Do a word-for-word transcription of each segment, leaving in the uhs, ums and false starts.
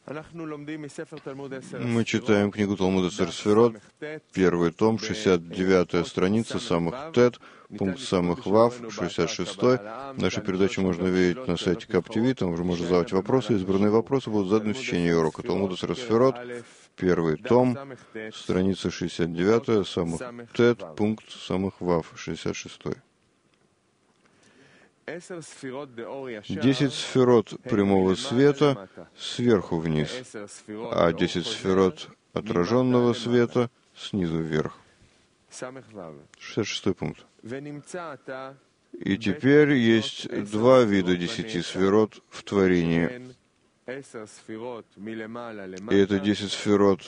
Мы читаем книгу Талмуда Сефер Сферот, первый том, шестьдесят девятая страница, самых Тет, пункт самых Вав, шестьдесят шестой. Нашу передачу можно видеть на сайте Кап ти ви, там уже можно задавать вопросы. Избранные вопросы будут заданы в течение урока Талмуда Сефер Сферот, первый том, страница шестьдесят девятая, самых Тет, пункт самых Вав, шестьдесят шестой. Десять сферот прямого света сверху вниз, а десять сферот отраженного света снизу вверх. шестьдесят шестой пункт. И теперь есть два вида десяти сферот в творении. И это десять сферот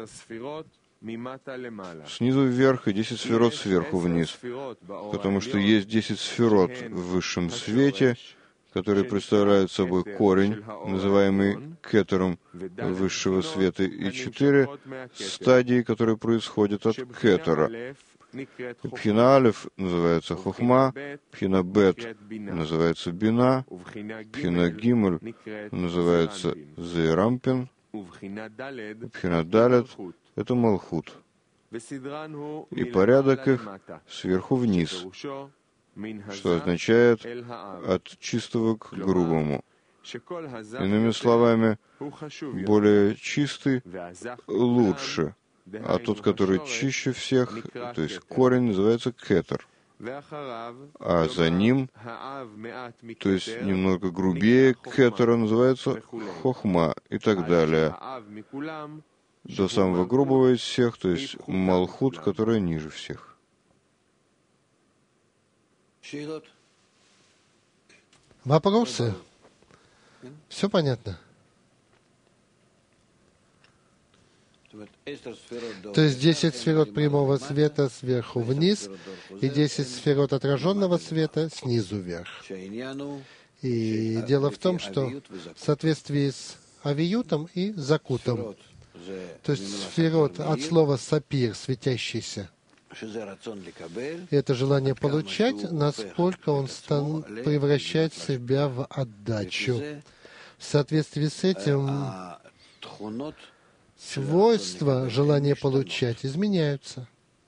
снизу вверх и десять сферот сверху вниз, потому что есть десять сферот в высшем свете, которые представляют собой корень, называемый кетером высшего света, и четыре стадии, которые происходят от кетера. Пхина Алеф называется хохма, Пхина Бет называется бина, Пхина Гимель называется зейрампин, Пхина Далет — это Малхут. И порядок их сверху вниз, что означает от чистого к грубому. Иными словами, более чистый лучше, а тот, который чище всех, то есть корень, называется кетер. А за ним, то есть немного грубее кетера, называется хохма и так далее. До самого грубого из всех, то есть Малхут, которая ниже всех. Вопросы? Все понятно? То есть десять сферот прямого света сверху вниз и десять сферот отраженного света снизу вверх. И дело в том, что в соответствии с авиютом и закутом, то есть сферот от слова сапир, светящийся, это желание получать, насколько он стан, превращает себя в отдачу. В соответствии с этим свойства желания получать изменяются.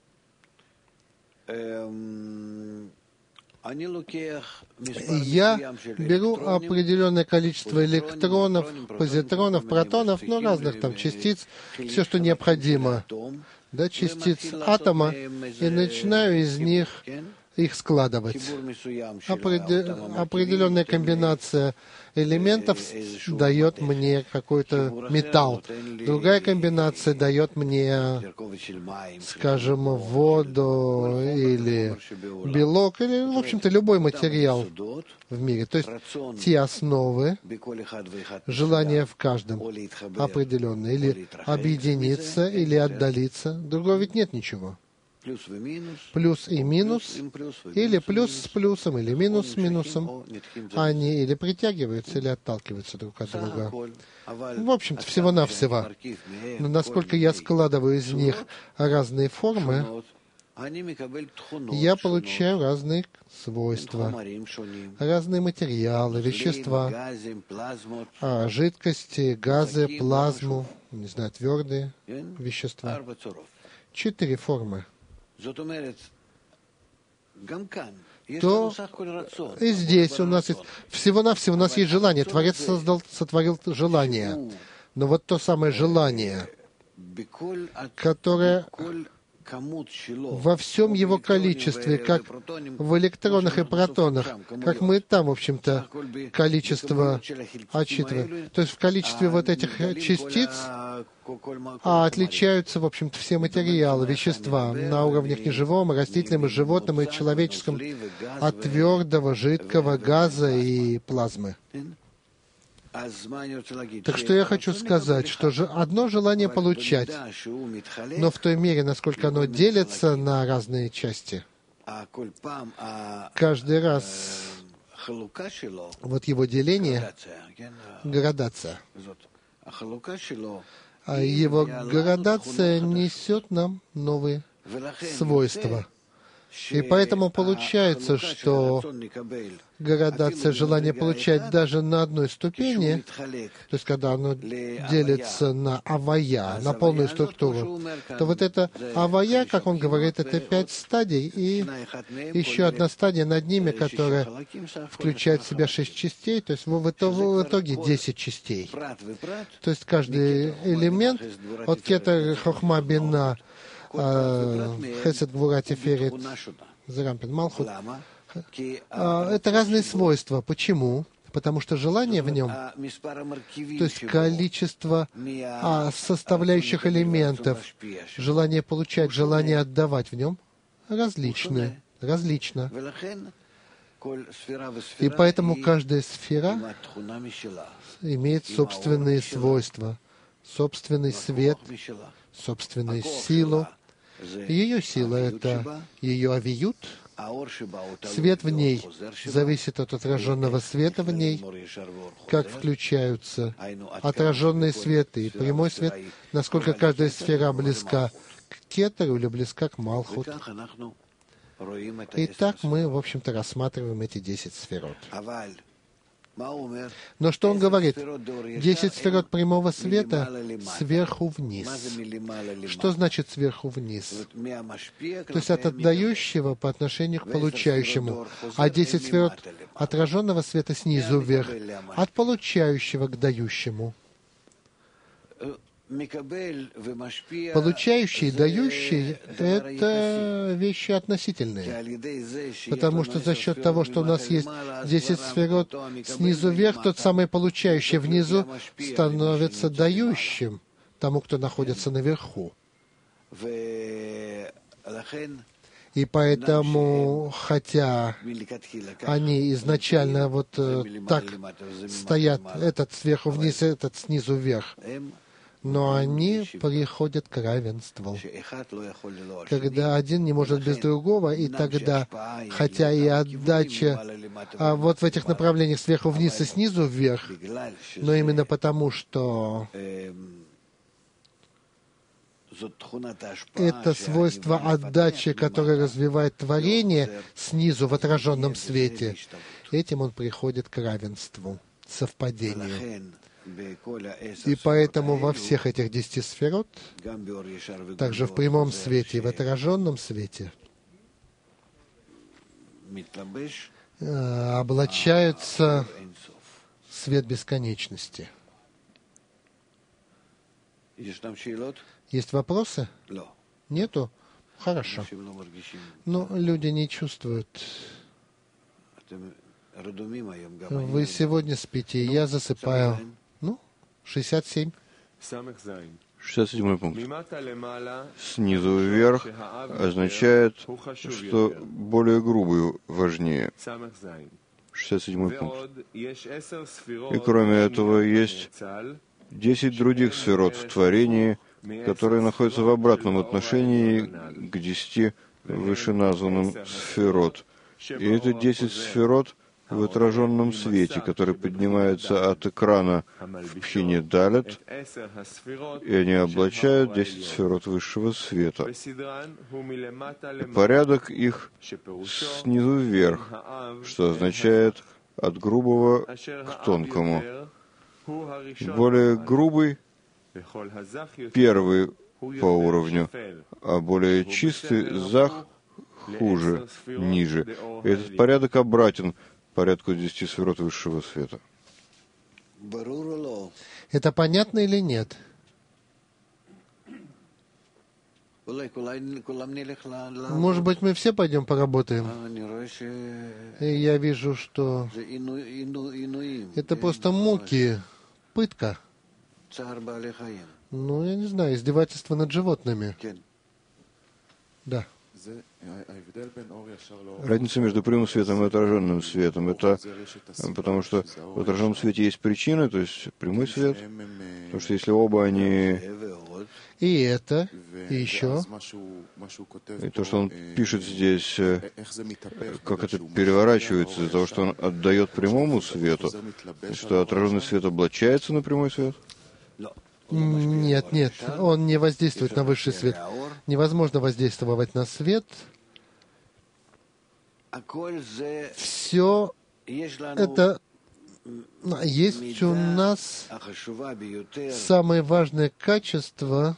Я беру определенное количество электронов, позитронов, протонов, ну, разных там частиц, все, что необходимо, да, частиц атома, и начинаю из них их складывать. Определ... Определенная комбинация элементов дает мне какой-то металл. Другая комбинация дает мне, скажем, воду или белок, или, в общем-то, любой материал в мире. То есть те основы, желания в каждом определенные, или объединиться, или отдалиться. Другого ведь нет ничего. Плюс и минус, или плюс с плюсом, или минус с минусом, они или притягиваются, или отталкиваются друг от друга. В общем-то, всего-навсего. Но насколько я складываю из них разные формы, я получаю разные свойства, разные материалы, вещества, а, жидкости, газы, плазму, не знаю, твердые вещества. Четыре формы. То и здесь у нас есть, всего-навсего у нас есть желание. Творец создал, сотворил желание. Но вот то самое желание, которое во всем его количестве, как в электронах и протонах, как мы там, в общем-то, количество отсчитываем. То есть в количестве вот этих частиц а отличаются, в общем-то, все материалы, вещества на уровнях неживом, растительном, и животном, и человеческом, от твердого, жидкого, газа и плазмы. Так что я хочу сказать, что же одно желание получать, но в той мере, насколько оно делится на разные части, каждый раз вот его деление, градация, а его градация несет нам новые свойства. И поэтому получается, что градация желания получать даже на одной ступени, то есть когда оно делится на авая, на полную структуру, то вот это авая, как он говорит, это пять стадий, и еще одна стадия над ними, которая включает в себя шесть частей, то есть в итоге десять частей. То есть каждый элемент от кетер, хохма, бина, хесед, гвура, тиферет, зарампин, малхут. Это разные свойства. Почему? Потому что желание в нем, то есть количество составляющих элементов, желание получать, желание отдавать в нем различны, различно. И поэтому каждая сфера имеет собственные свойства, собственный свет, собственную силу. Ее сила — это ее авиют. Свет в ней зависит от отраженного света в ней, как включаются отраженные светы и прямой свет, насколько каждая сфера близка к кетеру или близка к малхут. И так мы, в общем-то, рассматриваем эти десять сферот. Но что он говорит? Десять сферот прямого света сверху вниз. Что значит сверху вниз? То есть от отдающего по отношению к получающему. А десять сферот отраженного света снизу вверх. От получающего к дающему. Получающий и дающий — это вещи относительные. Потому что за счет того, что у нас есть десять сферот снизу вверх, тот самый получающий внизу становится дающим тому, кто находится наверху. И поэтому, хотя они изначально вот так стоят, этот сверху вниз, этот снизу вверх, но они приходят к равенству, когда один не может без другого, и тогда, хотя и отдача а вот в этих направлениях сверху вниз и снизу вверх, но именно потому, что это свойство отдачи, которое развивает творение снизу в отраженном свете, этим он приходит к равенству, совпадению. И поэтому во всех этих десяти сферот, также в прямом свете и в отраженном свете, облачается свет бесконечности. Есть вопросы? Нету? Хорошо. Но люди не чувствуют. Вы сегодня спите, я засыпаю. Ну, шестьдесят семь. шестьдесят седьмой пункт. Снизу вверх означает, что более грубый важнее. шестьдесят седьмой пункт. И кроме этого есть десять других сферот в творении, которые находятся в обратном отношении к десяти вышеназванным сферот. И это десять сферот в отраженном свете, который поднимается от экрана в пхине Далет, и они облачают десять сферот высшего света. И порядок их снизу вверх, что означает от грубого к тонкому. Более грубый — первый по уровню, а более чистый — зах — хуже, ниже. И этот порядок обратен порядку десяти сферот высшего света. Это понятно или нет? Может быть, мы все пойдем поработаем? И я вижу, что это просто муки, пытка. Ну, я не знаю, издевательство над животными. Да. Разница между прямым светом и отраженным светом — это потому что в отраженном свете есть причина, то есть прямой свет, потому что если оба они... И это, и еще. И то, что он пишет здесь, как это переворачивается из-за того, что он отдает прямому свету, что отраженный свет облачается на прямой свет. Нет, нет, он не воздействует на высший свет. Невозможно воздействовать на свет Все это есть у нас самое важное качество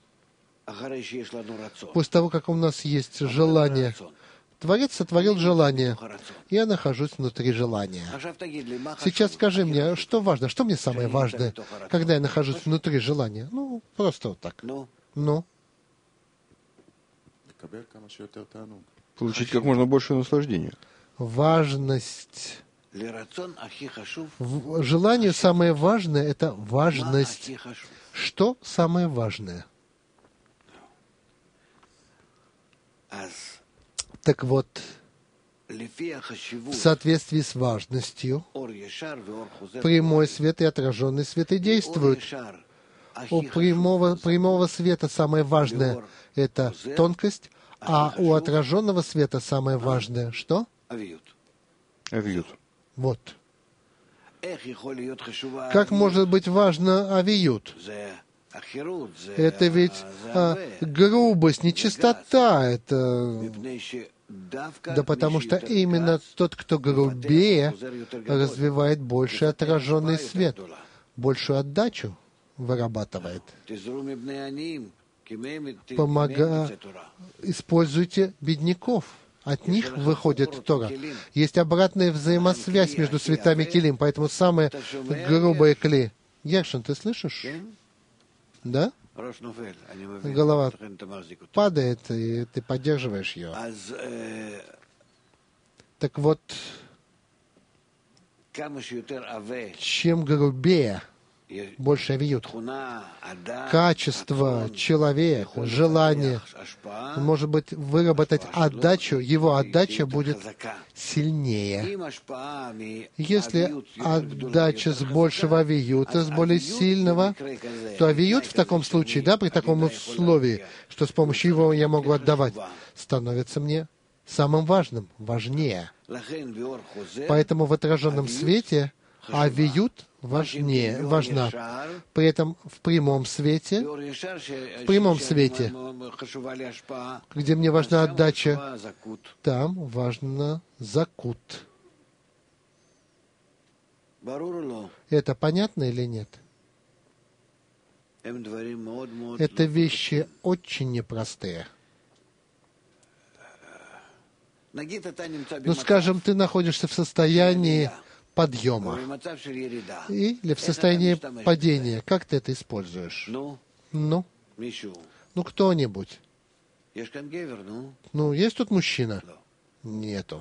после того, как у нас есть желание. Творец сотворил желание. Я нахожусь внутри желания. Сейчас скажи мне, что важно, что мне самое важное, когда я нахожусь внутри желания? Ну, просто вот так. Ну? Получить как можно больше наслаждения. Важность. В желанию самое важное — это важность. Что самое важное? Так вот, в соответствии с важностью, прямой свет и отраженный свет и действуют. У прямого, прямого света самое важное — это тонкость, а у отраженного света самое важное — что? Авиют. Вот. Как может быть важно авиют? Это ведь а, грубость, нечистота. Это... Да потому что именно тот, кто грубее, развивает больше отраженный свет, большую отдачу вырабатывает. Помога... Используйте бедняков. От них выходит Тора. Есть обратная взаимосвязь между светами Келим, поэтому самое грубое Кли. Яршин, ты слышишь? Да? Голова падает, и ты поддерживаешь ее. Так вот, чем грубее, больше авиют. Качество, человек, желание, может быть, выработать отдачу, его отдача будет сильнее. Если отдача с большего авиюта, с более сильного, то авиют в таком случае, да, при таком условии, что с помощью его я могу отдавать, становится мне самым важным, важнее. Поэтому в отраженном свете авиют важнее, важна. При этом в прямом свете, в прямом свете, где мне важна отдача, там важно закут. Это понятно или нет? Это вещи очень непростые. Ну, скажем, ты находишься в состоянии подъема или в состоянии падения. Как ты это используешь? Ну? Ну, кто-нибудь. Ну, есть тут мужчина? Нету.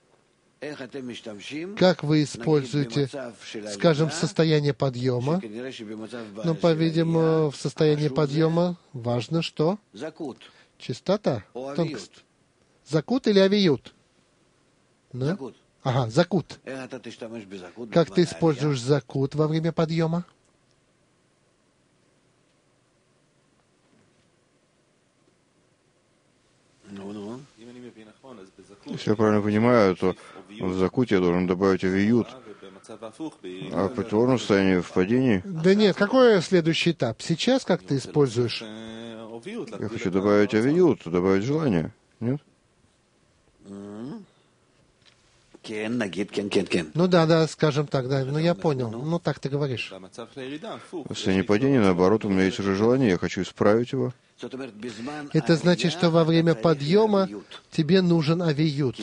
Как вы используете, скажем, состояние подъема? Ну, по-видимому, в состоянии подъема важно что? Чистота? Тонкость. Закут или авиют? Ну? Ага, закут. Как ты используешь закут во время подъема? Если я правильно понимаю, то в закуте я должен добавить авиют, а в противоположном состоянии в падении... Да нет, какой следующий этап? Сейчас как ты используешь? Я хочу добавить авиют, добавить желание. Нет? Ну да, да, скажем так, да. Ну я понял. Ну так ты говоришь. В состоянии падения, наоборот, у меня есть уже желание, я хочу исправить его. Это значит, что во время подъема тебе нужен авиют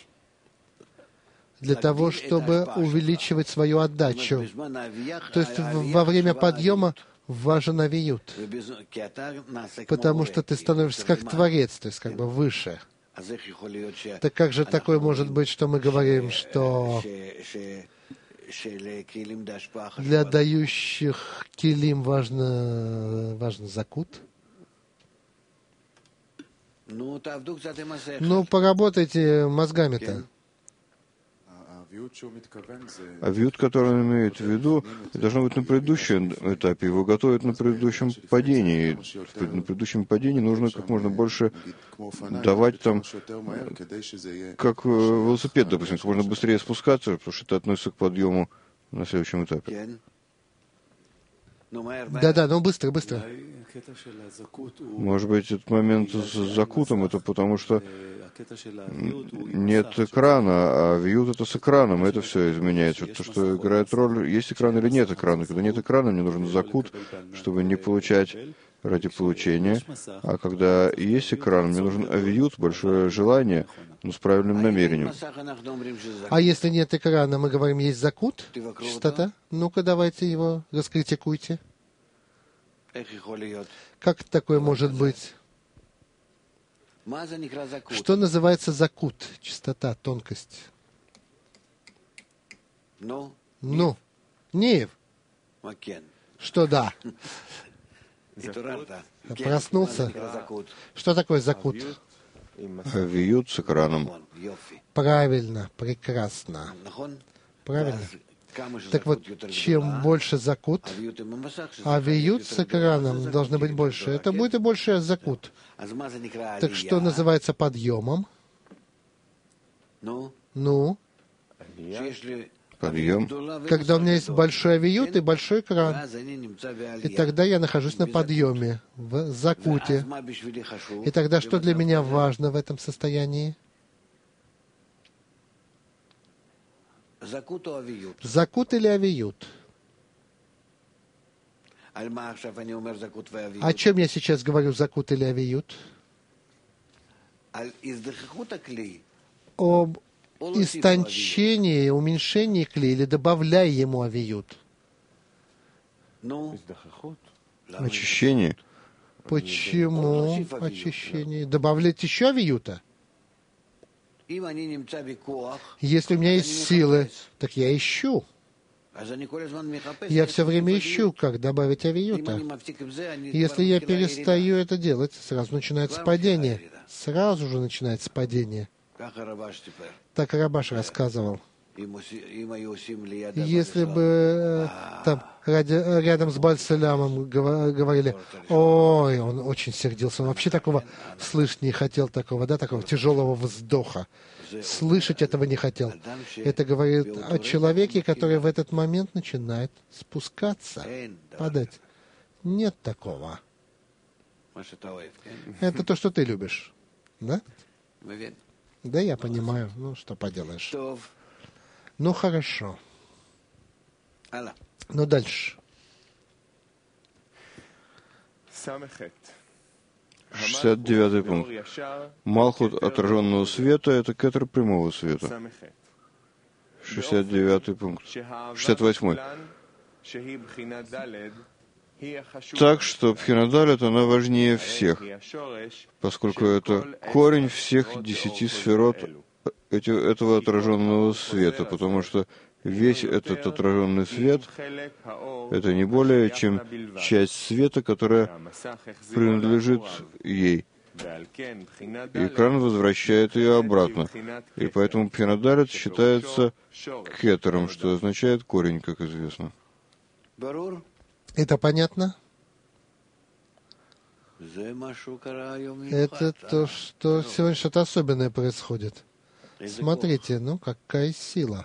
для того, чтобы увеличивать свою отдачу. То есть во время подъема важен авиют, потому что ты становишься как Творец, то есть как бы выше. Так как же такое может быть, что мы говорим, что для дающих килим важно, важно закут? Ну, поработайте мозгами-то. Авиют, который он имеет в виду, должно быть на предыдущем этапе. Его готовят на предыдущем падении. На предыдущем падении нужно как можно больше давать там, как велосипед, допустим, как можно быстрее спускаться, потому что это относится к подъему на следующем этапе. Да-да, ну быстро, быстро. Может быть, этот момент с закутом, это потому что нет экрана, а вьют это с экраном, и это все изменяется. То, что играет роль, есть экран или нет экрана. Когда нет экрана, мне нужен закут, чтобы не получать ради получения. А когда есть экран, мне нужен авиют, большое желание, но с правильным намерением. А если нет экрана, мы говорим, есть закут, чистота? Ну-ка, давайте его раскритикуйте. Как такое может быть? Что называется закут, чистота, тонкость? Ну, Ниев. Что да? Проснулся? Что такое закут? Авиют с экраном. Правильно, прекрасно. Правильно. Так вот, чем больше закут, а виют с экраном должны быть больше, это будет и больше закут. Так что называется подъемом? Ну? Подъем. Когда у меня есть большой авиют и большой экран, и тогда я нахожусь на подъеме, в закуте. И тогда что для меня важно в этом состоянии? Закут или авиют? О чем я сейчас говорю, закут или авиют? Об истончении, уменьшении клея или добавляя ему авиют? Очищение. Почему очищение? Добавлять еще авиюта? Если у меня есть силы, так я ищу. Я все время ищу, как добавить авиюта. Если я перестаю это делать, сразу начинается падение. Сразу же начинается падение. Так Рабаш рассказывал. Если бы там рядом с Бальцелямом говорили, ой, он очень сердился, он вообще такого слышать не хотел, такого, да, такого тяжелого вздоха. Слышать этого не хотел. Это говорит о человеке, который в этот момент начинает спускаться, падать. Нет такого. Это то, что ты любишь. Да? Да, я понимаю. Ну, что поделаешь. Ну, хорошо. Ну, дальше. шестьдесят девятый пункт. Малхут отраженного света — это кетер прямого света. шестьдесят девятый пункт. шестьдесят восьмой. Так что Пхинадалет, она важнее всех, поскольку это корень всех десяти сферот эти, этого отраженного света, потому что весь этот отраженный свет — это не более чем часть света, которая принадлежит ей. И экран возвращает ее обратно. И поэтому Пхинадалет считается кетером, что означает корень, как известно. Это понятно? Это то, что сегодня что-то особенное происходит. Смотрите, ну какая сила,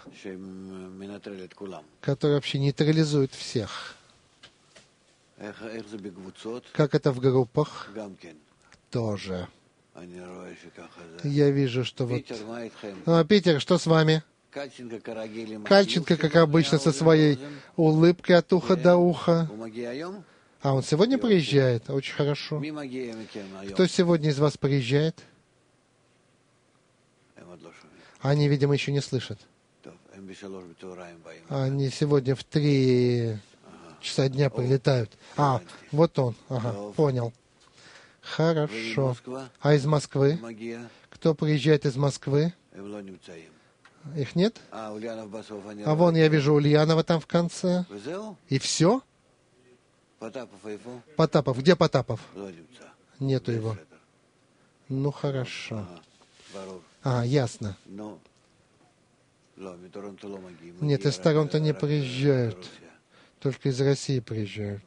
которая вообще нейтрализует всех. Как это в группах? Тоже. Я вижу, что вот... А, Питер, что с вами? Кальченко, как обычно, со своей улыбкой от уха до уха. А он сегодня приезжает? Очень хорошо. Кто сегодня из вас приезжает? Они, видимо, еще не слышат. Они сегодня в три часа дня прилетают. А, вот он. Ага, понял. Хорошо. А из Москвы? Кто приезжает из Москвы? Их нет? А вон я вижу Ульянова там в конце. И все? Потапов. Где Потапов? Нету его. Ну, хорошо. А, ясно. Нет, из Торонто не приезжают. Только из России приезжают.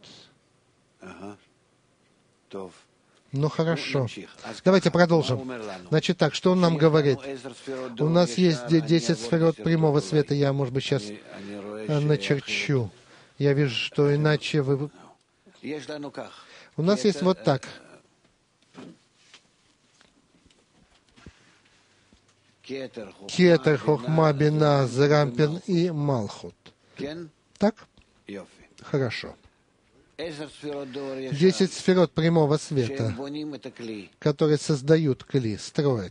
Ну, хорошо. Давайте продолжим. Значит так, что он нам говорит? У нас есть десять сферот прямого света. Я, может быть, сейчас начерчу. Я вижу, что иначе вы У нас есть вот так. Кетер, Хохма, Бина, Зерампин и Малхут. Так? Хорошо. Десять сферот прямого света, которые создают кли, строят.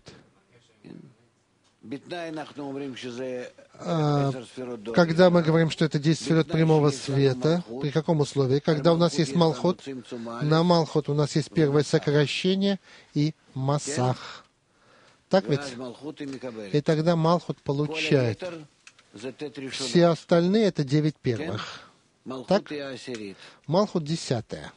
А, когда мы говорим, что это десять сферот прямого света, при каком условии? Когда у нас есть Малхут, на Малхут у нас есть первое сокращение и Масах. Так ведь? И тогда Малхут получает. Все остальные — это девять первых. Так? Малхут десятая.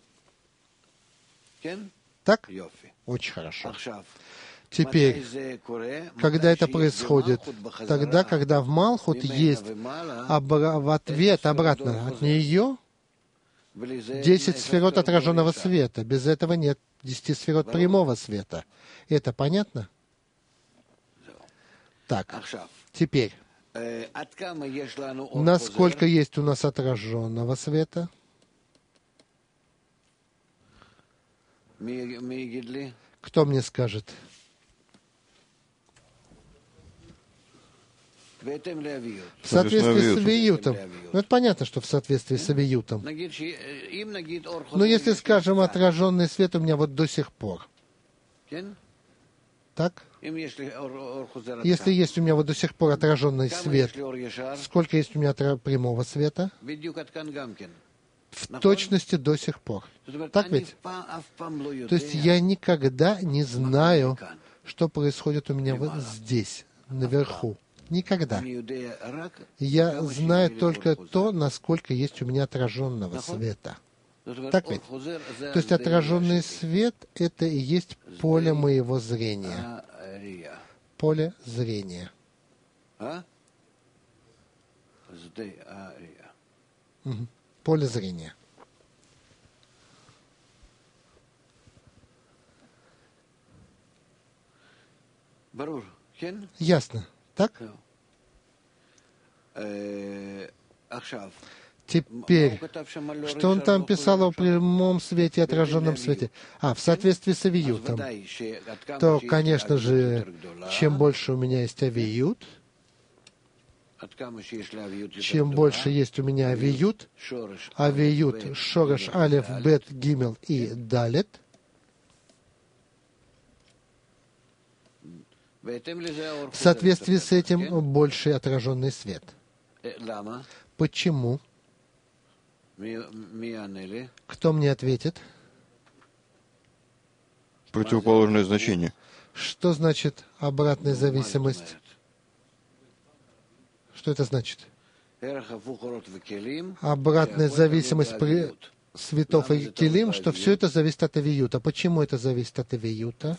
Так? Очень хорошо. Теперь, когда это происходит? Тогда, когда в Малхут есть обра- в ответ обратно от нее десять сферот отраженного света. Без этого нет десяти сферот прямого света. Это понятно? Так, теперь, насколько есть у нас отраженного света? Кто мне скажет? В соответствии с авиютом. Ну, это понятно, что в соответствии с авиютом. Но если, скажем, отраженный свет у меня вот до сих пор. Так? Если есть у меня вот до сих пор отраженный свет, сколько есть у меня прямого света? В точности до сих пор. Так ведь? То есть я никогда не знаю, что происходит у меня вот здесь, наверху. Никогда. Я знаю только то, насколько есть у меня отраженного света. Так ведь? То есть отраженный свет — это и есть поле моего зрения. Поле зрения. Угу. Поле зрения. Ясно. Так? Теперь, что он там писал о прямом свете и отраженном свете? А, в соответствии с авиютом. То, конечно же, чем больше у меня есть авиют, чем больше есть у меня авиют, авиют, шореш, алеф, бет, гимел и далет, в соответствии с этим больше отраженный свет. Почему? Кто мне ответит? Противоположное значение. Что значит обратная зависимость? Что это значит? Обратная зависимость при светов и келим, что все это зависит от авиюта. Почему это зависит от авиюта?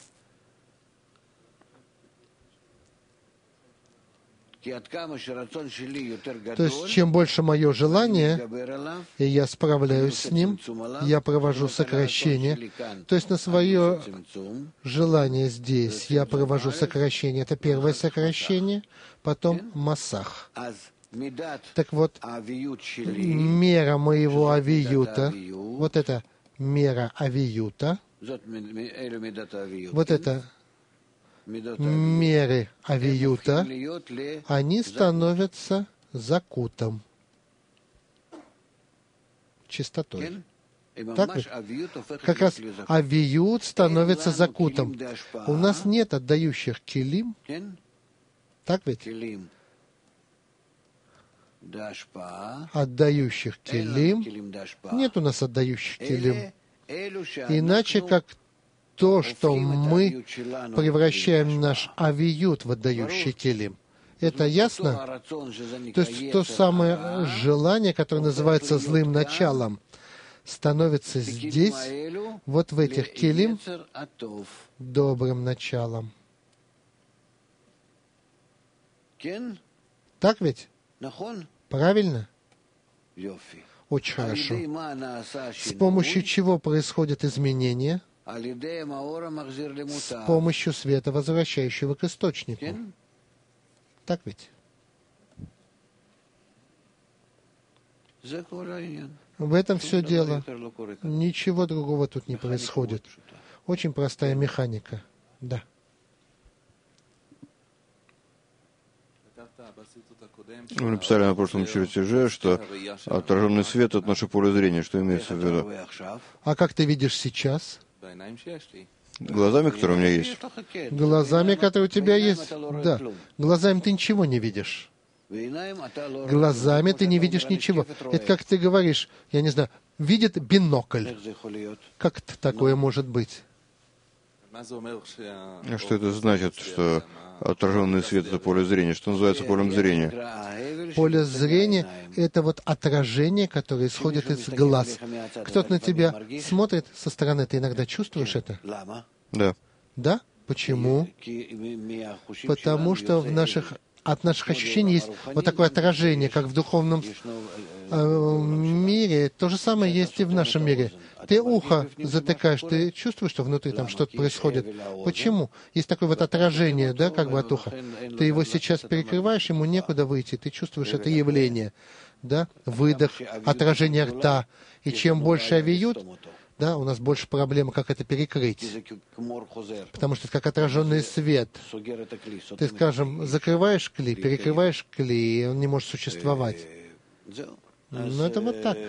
То есть, чем больше мое желание, и я справляюсь с ним, я провожу сокращение. То есть, на свое желание здесь я провожу сокращение. Это первое сокращение, потом масах. Так вот, мера моего авиюта, вот это мера авиюта, вот это меры авиюта, они становятся закутом, чистотой. Так ведь? Как раз авиют становится закутом. У нас нет отдающих килим. Так ведь? Отдающих килим. Нет у нас отдающих килим. Иначе как то, что мы превращаем наш авиют в отдающий килим. Это ясно? То есть то самое желание, которое называется злым началом, становится здесь, вот в этих килим, добрым началом. Так ведь? Правильно? Очень хорошо. С помощью чего происходит изменение? С помощью света, возвращающего к источнику. Так ведь? В этом все дело. Ничего другого тут не происходит. Очень простая механика. Да. Вы написали на прошлом чертеже, что отраженный свет — это наше поле зрения. Что имеется в виду? А как ты видишь сейчас? Глазами, которые у меня есть. Глазами, которые у тебя есть? Да. Глазами ты ничего не видишь. Глазами ты не видишь ничего. Это как ты говоришь, я не знаю, видит бинокль. Как такое может быть? А что это значит, что отраженный свет — это поле зрения? Что называется полем зрения? Поле зрения — это вот отражение, которое исходит из глаз. Кто-то на тебя смотрит со стороны, ты иногда чувствуешь это? Да. Да? Почему? Потому что в наших, от наших ощущений есть вот такое отражение, как в духовном э, мире. То же самое есть и в нашем мире. Ты ухо затыкаешь, ты чувствуешь, что внутри там что-то происходит. Почему? Есть такое вот отражение, да, как бы от уха. Ты его сейчас перекрываешь, ему некуда выйти, ты чувствуешь это явление, да, выдох, отражение рта. И чем больше авиют, да, у нас больше проблемы, как это перекрыть. Потому что это как отраженный свет. Ты, скажем, закрываешь клей, перекрываешь клей, и он не может существовать. Но это вот так.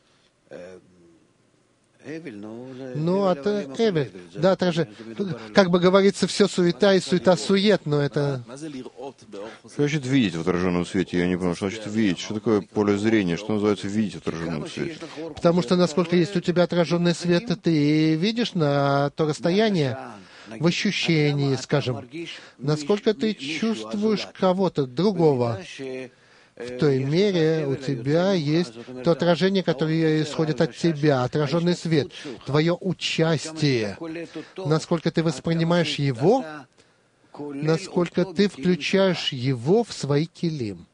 Ну, а то эвель, да, также, как бы говорится, все суета и суета-сует, но это... Что значит видеть в отраженном свете? Я не понял, что значит видеть? Что такое поле зрения? Что называется видеть в отраженном свете? Потому что насколько есть у тебя отраженный свет, ты видишь на то расстояние, в ощущении, скажем, насколько ты чувствуешь кого-то другого. В той мере у тебя есть то отражение, которое исходит от тебя, отраженный свет, твое участие. Насколько ты воспринимаешь его, насколько ты включаешь его в свои килим.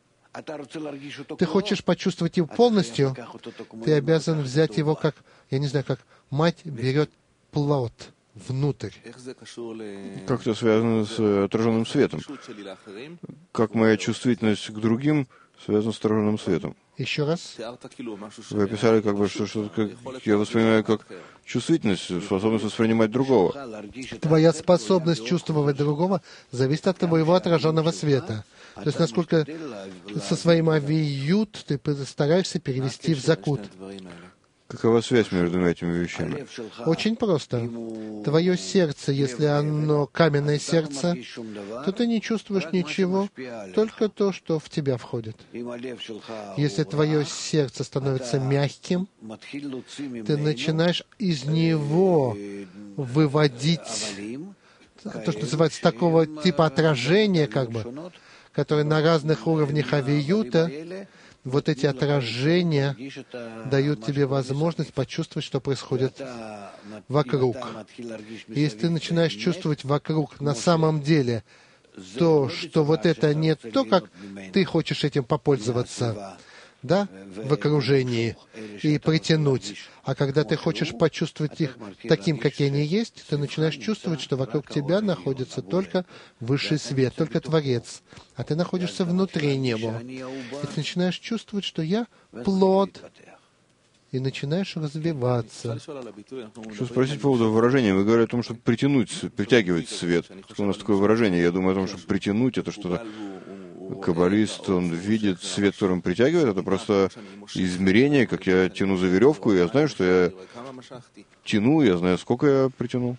Ты хочешь почувствовать его полностью, ты обязан взять его как, я не знаю, как мать берет плод внутрь. Как это связано с отраженным светом? Как моя чувствительность к другим связана с отраженным светом? Еще раз. Вы описали, как бы, что, что как, я воспринимаю как чувствительность, способность воспринимать другого. Твоя способность чувствовать другого зависит от твоего отраженного света. То есть, насколько со своим авиют ты стараешься перевести в закут. Какова связь между этими вещами? Очень просто. Твое сердце, если оно каменное сердце, то ты не чувствуешь ничего, только то, что в тебя входит. Если твое сердце становится мягким, ты начинаешь из него выводить то, что называется такого типа отражения, как бы, которое на разных уровнях авиюта. Вот эти отражения дают тебе возможность почувствовать, что происходит вокруг. И если ты начинаешь чувствовать вокруг на самом деле то, что вот это не то, как ты хочешь этим попользоваться, да, в окружении, и притянуть. А когда ты хочешь почувствовать их таким, какие они есть, ты начинаешь чувствовать, что вокруг тебя находится только высший свет, только Творец, а ты находишься внутри него. И ты начинаешь чувствовать, что я плод, и начинаешь развиваться. Что спросить по поводу выражения? Вы говорите о том, чтобы притянуть, притягивать свет. Что у нас такое выражение? Я думаю о том, что притянуть — это что-то... Каббалист, он видит свет, которым притягивает, это просто измерение, как я тяну за веревку, и я знаю, что я тяну, я знаю, сколько я притянул.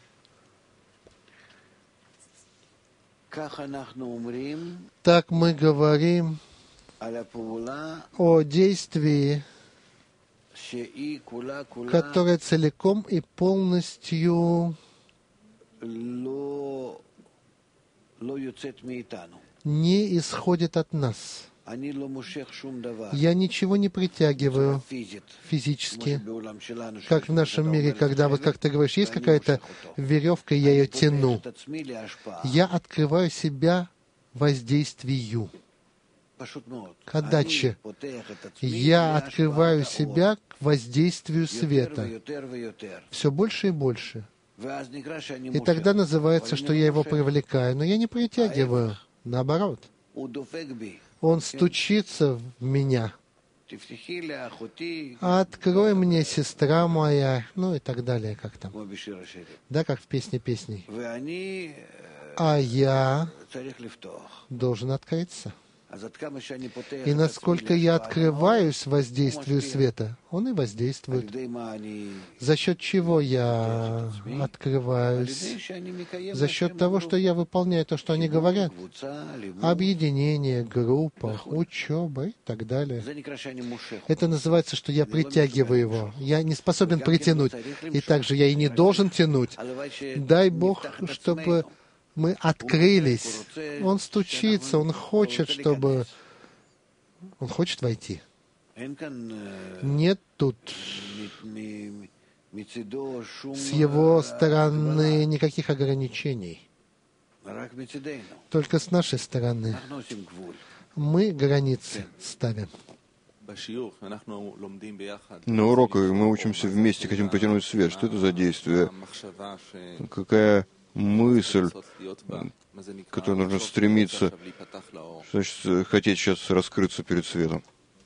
Так мы говорим о действии, которое целиком и полностью не исходит от нас. Я ничего не притягиваю физически, как в нашем мире, когда, вот как ты говоришь, есть какая-то веревка, и я ее тяну. Я открываю себя воздействию, к отдаче. Я открываю себя к воздействию света все больше и больше. И тогда называется, что я его привлекаю, но я не притягиваю. Наоборот, он стучится в меня, Открой мне, сестра моя, ну и так далее, как там. Да, как в песне песней. А я должен открыться. И насколько я открываюсь воздействию света, он и воздействует. За счет чего я открываюсь? За счет того, что я выполняю то, что они говорят. Объединение, группа, учеба и так далее. Это называется, что я притягиваю его. Я не способен притянуть. И также я и не должен тянуть. Дай Бог, чтобы мы открылись. Он стучится, он хочет, чтобы... Он хочет войти. Нет тут с его стороны никаких ограничений. Только с нашей стороны мы границы ставим. На уроках мы учимся вместе, хотим потянуть свет. Что это за действие? Какая мысль, к которой нужно стремиться, значит, хотеть сейчас раскрыться перед светом?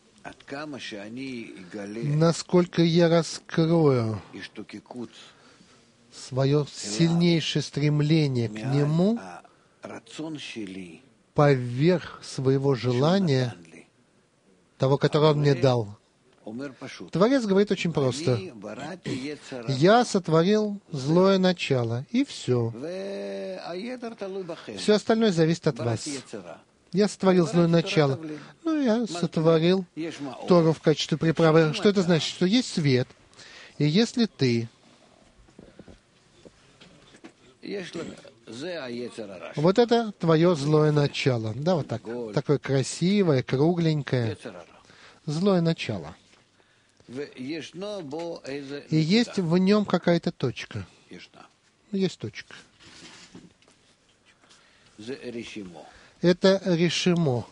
Насколько я раскрою свое сильнейшее стремление к Нему поверх своего желания, того, которое Он мне дал. Творец говорит очень просто. Я сотворил злое начало, и все. Все остальное зависит от вас. Я сотворил злое начало. Ну, я сотворил Тору в качестве приправы. Что это значит? Что есть свет. И если ты... Вот это твое злое начало. Да, вот так. Такое красивое, кругленькое. Злое начало. И есть в нем какая-то точка. Есть точка. Это решимо.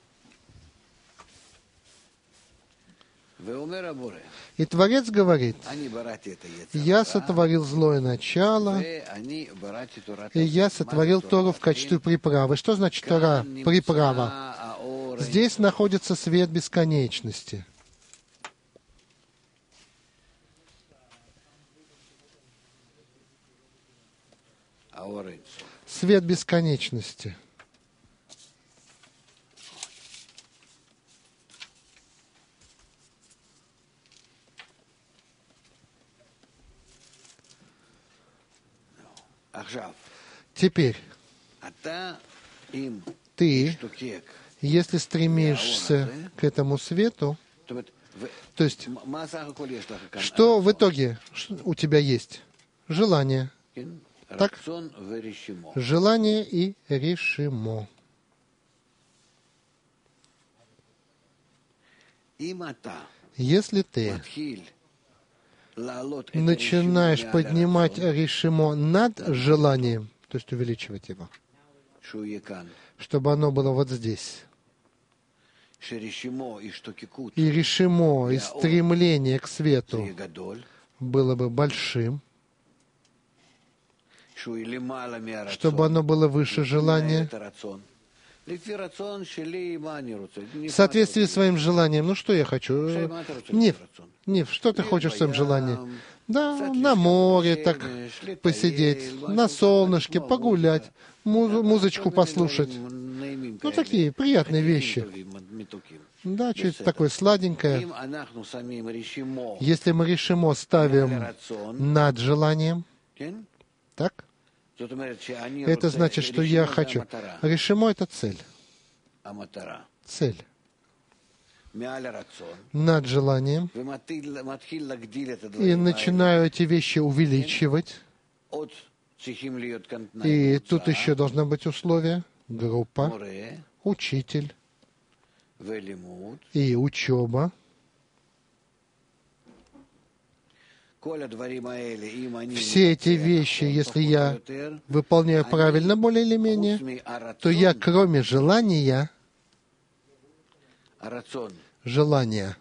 И Творец говорит, я сотворил злое начало, и я сотворил Тору в качестве приправы. Что значит Тора? Приправа. Здесь находится свет бесконечности. Свет бесконечности. Теперь, ты, если стремишься к этому свету, то есть, что в итоге у тебя есть? Желание. Так? Желание и решимо. Если ты начинаешь поднимать решимо над желанием, то есть увеличивать его, чтобы оно было вот здесь, и решимо, и стремление к свету было бы большим, чтобы оно было выше желания, в соответствии с своим желанием. Ну, что я хочу? Нив, Нив, что ты хочешь в своем желании? Да, на море так посидеть, на солнышке погулять, муз- музычку послушать. Ну, такие приятные вещи. Да, что-то такое сладенькое. Если мы решимо ставим над желанием, так? Это значит, что я хочу. Решимо — это цель. Цель. Над желанием. И начинаю эти вещи увеличивать. И тут еще должно быть условие. Группа, учитель и учеба. Все эти вещи, если я выполняю правильно, более или менее, то я, кроме желания, желания,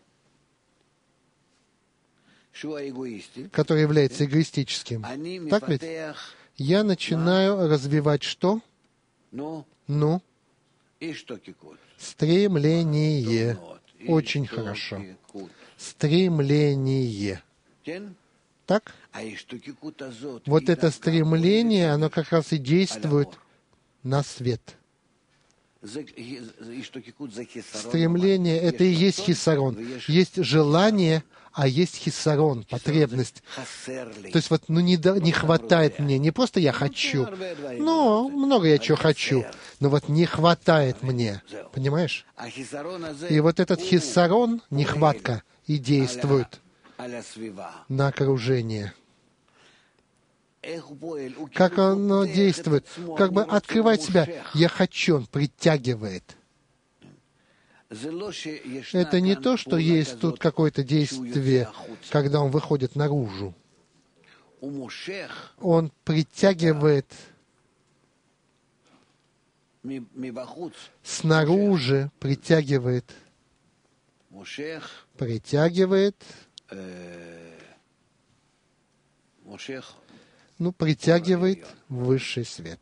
которое является эгоистическим, так ведь? Я начинаю развивать что? Ну, стремление. Очень хорошо. Стремление. Так? Вот это стремление, оно как раз и действует на свет. Стремление — это и есть хисарон. Есть желание, а есть хисарон, потребность. То есть вот, ну, не, не хватает мне, не просто я хочу, ну, много я чего хочу, но вот не хватает мне, понимаешь? И вот этот хисарон, нехватка, и действует на окружение. Как оно действует? Как бы открывает себя. Я хочу, он притягивает. Это не то, что есть тут какое-то действие, когда он выходит наружу. Он притягивает снаружи, притягивает, притягивает, ну, притягивает высший свет.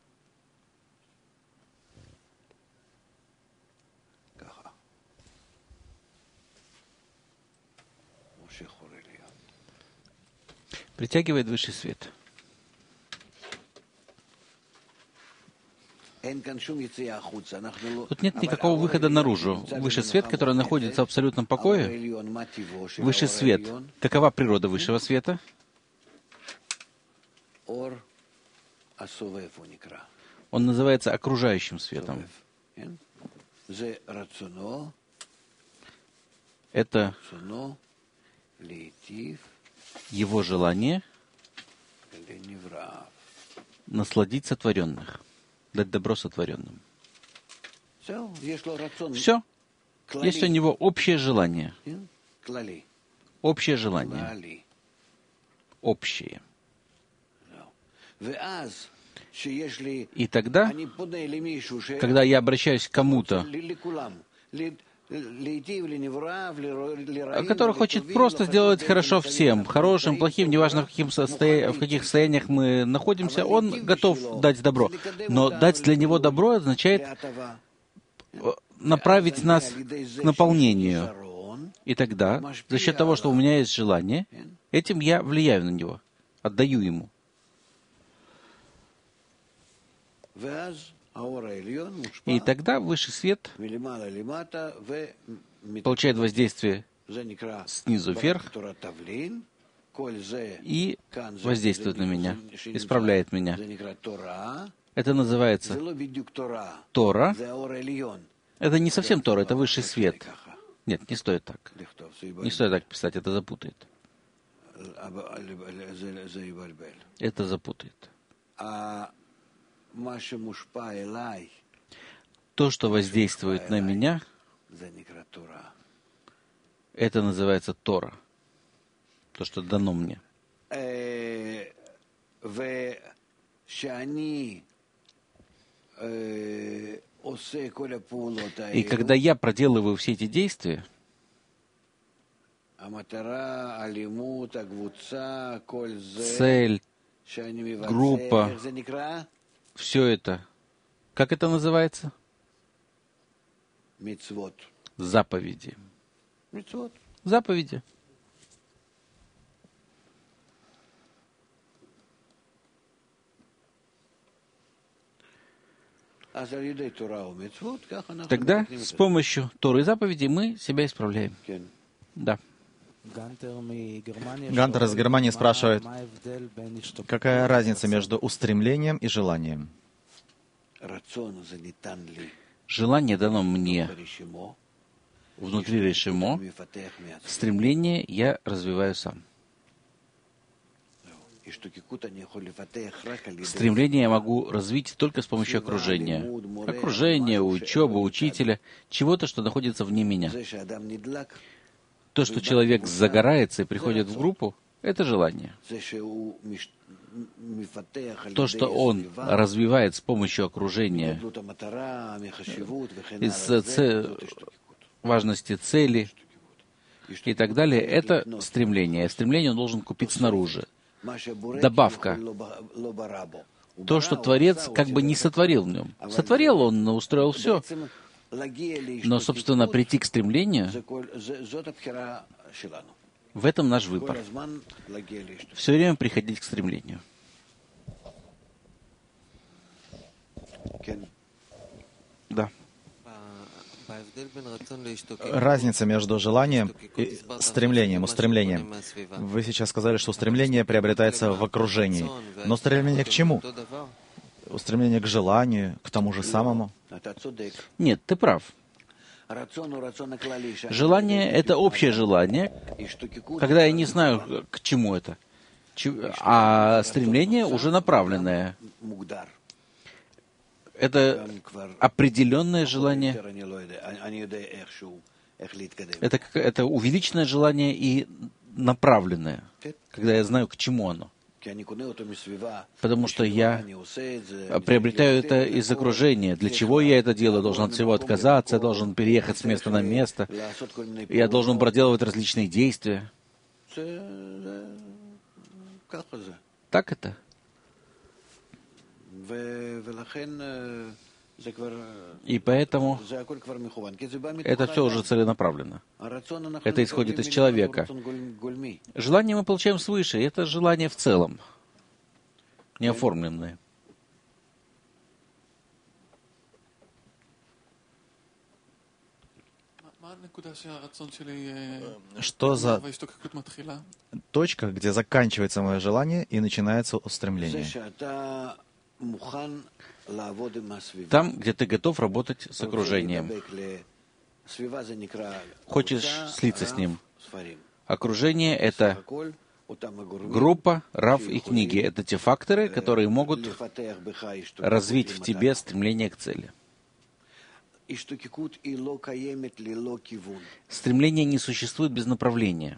Притягивает высший свет. Тут нет никакого выхода наружу. Высший свет, который находится в абсолютном покое, высший свет. Какова природа высшего света? Он называется окружающим светом. Это его желание насладить сотворенных, дать добро сотворенным. Все. Есть у него общее желание. Общее желание. Общее. И тогда, когда я обращаюсь к кому-то, который хочет просто сделать хорошо всем, хорошим, плохим, неважно в, каким состоя... в каких состояниях мы находимся, он готов дать добро. Но дать для него добро означает направить нас к наполнению. И тогда, за счет того, что у меня есть желание, этим я влияю на него, отдаю ему. И тогда высший свет получает воздействие снизу вверх и воздействует на меня, исправляет меня. Это называется Тора. Это не совсем Тора, это высший свет. Нет, не стоит так. Не стоит так писать, это запутает. Это запутает. То, что воздействует на меня, это называется Тора. То, что дано мне. И когда я проделываю все эти действия, цель, группа, все это, как это называется? Заповеди. Заповеди. Тогда с помощью Торы и заповедей мы себя исправляем. Да. Гантер из Германии спрашивает, какая разница между устремлением и желанием? Желание дано мне внутри решимо, стремление я развиваю сам. Стремление я могу развить только с помощью окружения. Окружения, учебы, учителя, чего-то, что находится вне меня. То, что человек загорается и приходит в группу, это желание. То, что он развивает с помощью окружения из ц... важности цели и так далее, это стремление. Стремление он должен купить снаружи. Добавка. То, что Творец как бы не сотворил в нем. Сотворил он, устроил все. Но, собственно, прийти к стремлению, в этом наш выбор. Все время приходить к стремлению. Да. Разница между желанием и стремлением, устремлением. Вы сейчас сказали, что устремление приобретается в окружении. Но стремление к чему? Устремление к желанию, к тому же самому? Нет, ты прав. Желание — это общее желание, когда я не знаю, к чему это. А стремление уже направленное. Это определенное желание. Это, это увеличенное желание и направленное, когда я знаю, к чему оно. Потому что я приобретаю это из окружения. Для чего я это делаю? Должен от всего отказаться, должен переехать с места на место. Я должен проделывать различные действия. Так это? И поэтому это все уже целенаправленно. Это исходит из человека. Желание мы получаем свыше, и это желание в целом, неоформленное. Что за точка, где заканчивается мое желание и начинается устремление? Там, где ты готов работать с окружением. Хочешь слиться с ним. Окружение — это группа, рав и книги. Это те факторы, которые могут развить в тебе стремление к цели. Стремление не существует без направления.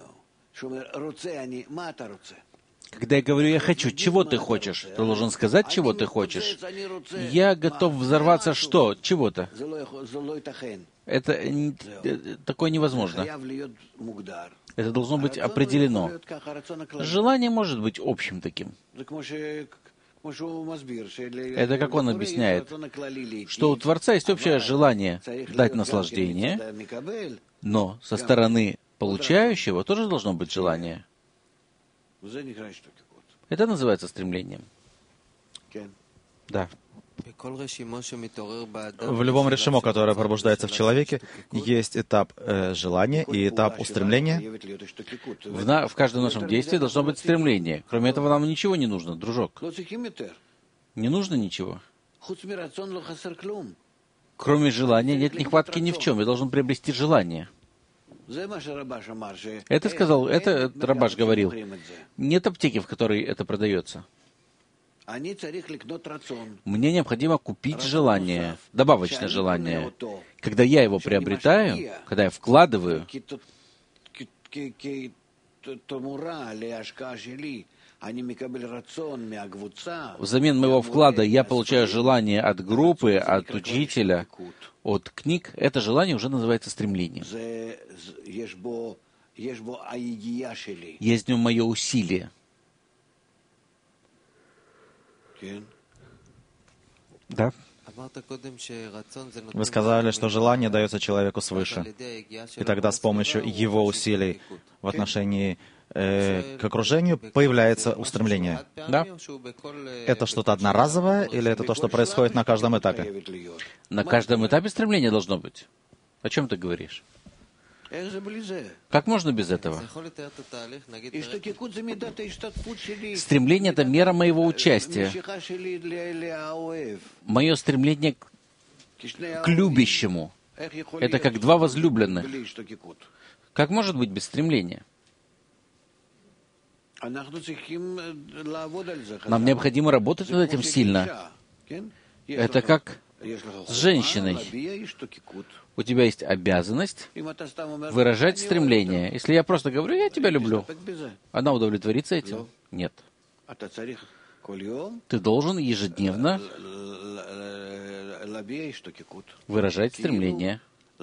Когда я говорю «я хочу», чего ты хочешь? Ты должен сказать, чего ты хочешь. Я готов взорваться что? Чего-то. Это такое невозможно. Это должно быть определено. Желание может быть общим таким. Это как он объясняет, что у Творца есть общее желание дать наслаждение, но со стороны получающего тоже должно быть желание. Это называется стремлением. Да. В любом решимо, которое пробуждается в человеке, есть этап э, желания и этап устремления. В, на, в каждом нашем действии должно быть стремление. Кроме этого, нам ничего не нужно, дружок. Не нужно ничего. Кроме желания нет нехватки ни в чем. Я должен приобрести желание. Это сказал, это Рабаш говорил. Нет аптеки, в которой это продается. Мне необходимо купить желание, добавочное желание. Когда я его приобретаю, когда я вкладываю, взамен моего вклада я получаю желание от группы, от учителя, от книг. Это желание уже называется стремлением. Есть в нем мое усилие. Да. Вы сказали, что желание дается человеку свыше. И тогда с помощью его усилий в отношении э, к окружению появляется устремление. Да. Это что-то одноразовое или это то, что происходит на каждом этапе? На каждом этапе стремление должно быть. О чем ты говоришь? Как можно без этого? Стремление — это мера моего участия. Мое стремление к, к любящему. Это как два возлюбленных. Как может быть без стремления? Нам необходимо работать над этим сильно. Это как с женщиной. У тебя есть обязанность выражать стремление. Если я просто говорю «я тебя люблю», она удовлетворится этим? Нет. Ты должен ежедневно выражать стремление.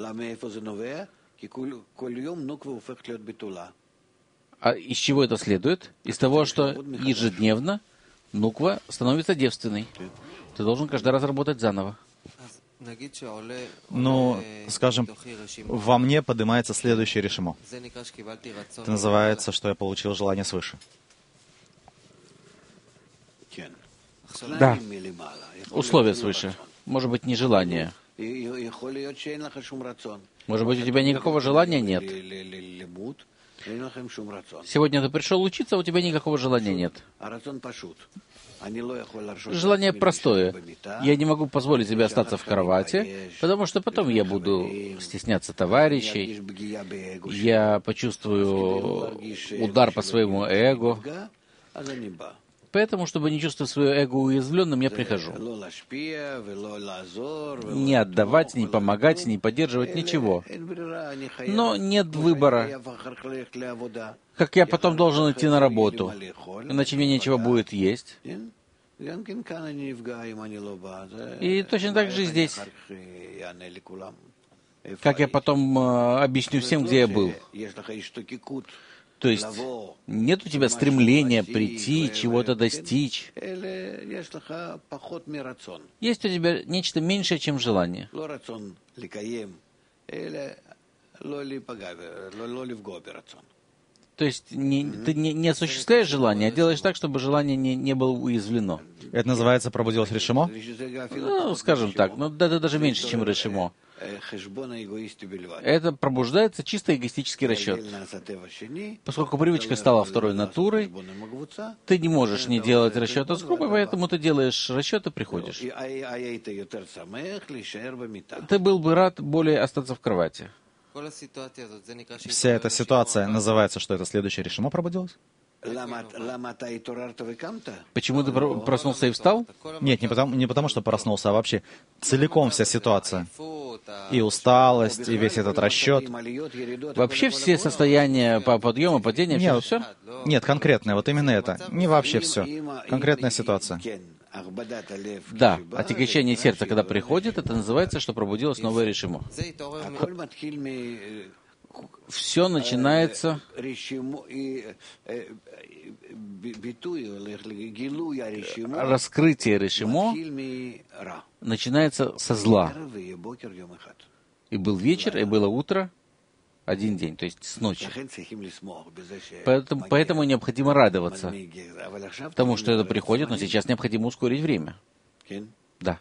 А из чего это следует? Из того, что ежедневно нуква становится девственной. Ты должен каждый раз работать заново. Ну, скажем, во мне поднимается следующее решимо. Это называется, что я получил желание свыше. Да. Условия свыше. Может быть, не желание. Может быть, у тебя никакого желания нет. Сегодня ты пришел учиться, а у тебя никакого желания нет. Желание простое. Я не могу позволить себе остаться в кровати, потому что потом я буду стесняться товарищей, я почувствую удар по своему эго. Поэтому, чтобы не чувствовать свое эго уязвленным, я прихожу. Не отдавать, не помогать, не поддерживать, ничего. Но нет выбора. Как я потом должен идти на работу, иначе мне нечего будет есть. И точно так же здесь. Как я потом э, объясню всем, где я был. То есть нет у тебя стремления прийти, чего-то достичь. Есть у тебя нечто меньшее, чем желание. То есть не, ты не, не осуществляешь желание, а делаешь так, чтобы желание не, не было уязвлено. Это называется пробудилось решимо? Ну, скажем так, но это даже меньше, чем решимо. Это пробуждается чисто эгоистический расчет. Поскольку привычка стала второй натурой, ты не можешь не делать расчета с группой, поэтому ты делаешь расчет и приходишь. Ты был бы рад более остаться в кровати. Вся эта ситуация называется, что это следующее решимо пробудилось? Почему ты проснулся и встал? Нет, не потому, не потому, что проснулся, а вообще целиком вся ситуация. И усталость, и весь этот расчет. Вообще все состояния по подъему, падения, все, нет, все? Нет, конкретное, вот именно это. Не вообще все. Конкретная ситуация. Да, отягощение сердца, когда приходит, это называется, что пробудилось новое решимо. Все начинается раскрытие решимо начинается со зла. И был вечер, и было утро, один день, то есть с ночи. Поэтому, поэтому необходимо радоваться тому, что это приходит, но сейчас необходимо ускорить время. Да.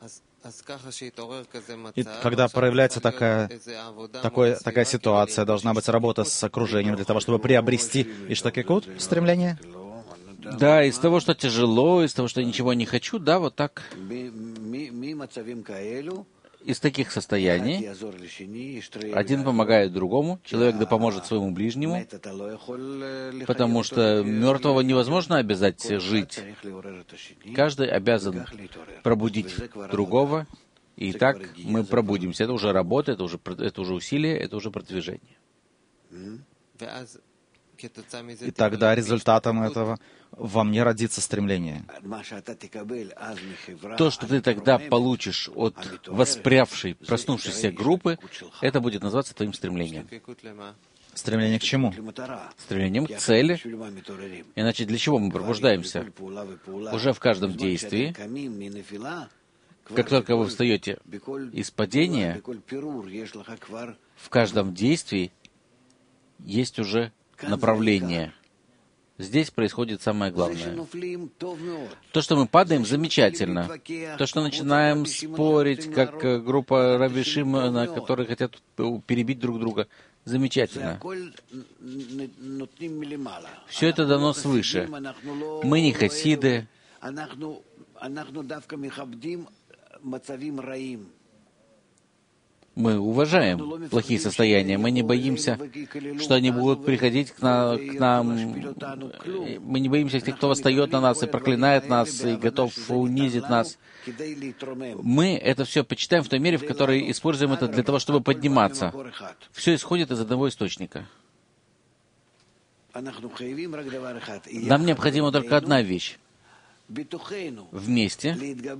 И когда проявляется такая, такой, такая ситуация, должна быть работа с окружением для того, чтобы приобрести иштакекут, стремление? Да, из того, что тяжело, из того, что я ничего не хочу, да, вот так. Из таких состояний один помогает другому, человек да поможет своему ближнему, потому что мертвого невозможно обязать жить. Каждый обязан пробудить другого, и так мы пробудимся. Это уже работа, это уже, это уже усилие, это уже продвижение. И тогда результатом этого во мне родится стремление. То, что ты тогда получишь от воспрявшей, проснувшейся группы, это будет называться твоим стремлением. Стремление к чему? Стремлением к цели. Иначе для чего мы пробуждаемся? Уже в каждом действии, как только вы встаете из падения, в каждом действии есть уже направление. Здесь происходит самое главное. То, что мы падаем, замечательно. То, что начинаем спорить, как группа Раби Шимона, которые хотят перебить друг друга, замечательно. Все это дано свыше. Мы не хасиды. Мы уважаем плохие состояния, мы не боимся, что они будут приходить к, на, к нам, мы не боимся тех, кто восстает на нас и проклинает нас, и готов унизить нас. Мы это все почитаем в той мере, в которой используем это для того, чтобы подниматься. Все исходит из одного источника. Нам необходима только одна вещь. Вместе